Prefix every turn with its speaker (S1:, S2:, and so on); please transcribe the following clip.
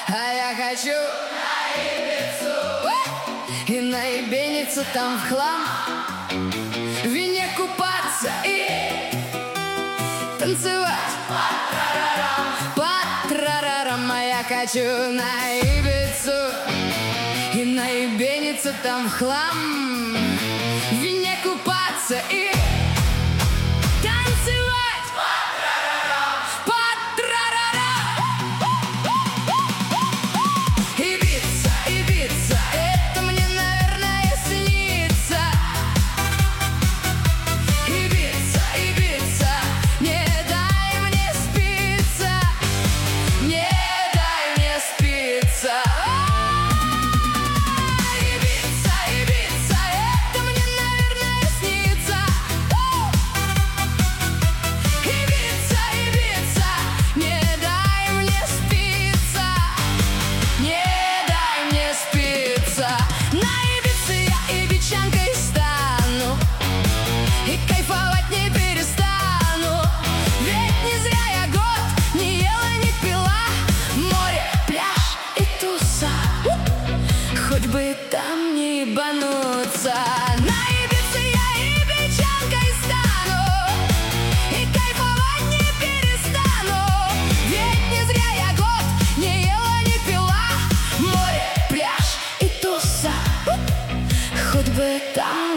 S1: А я хочу на Ибицу и на ебеницу там в хлам, в вине купаться и танцевать по-трарарам. А я хочу на Ибицу и на ебеницу там в хлам, в вине купаться и танцевать по-трарарам. Ибица, Ибица, это мне, наверное, снится. Ибица, Ибица, не дай мне спиться, не дай мне спиться. Ибица, Ибица, это мне, наверное, снится. Ибица, Ибица, не дай мне спиться, не дай мне спиться. На Ибице я ибичанкой стану и кайфовать не перестану. Ведь не зря я год не ела, не пила. Море, пляж и туса, хоть бы там не ебануться. На Ибице я ибичанкой стану и кайфовать не перестану. Ведь не зря я год не ела, не пила. Море, пляж и туса, хоть бы там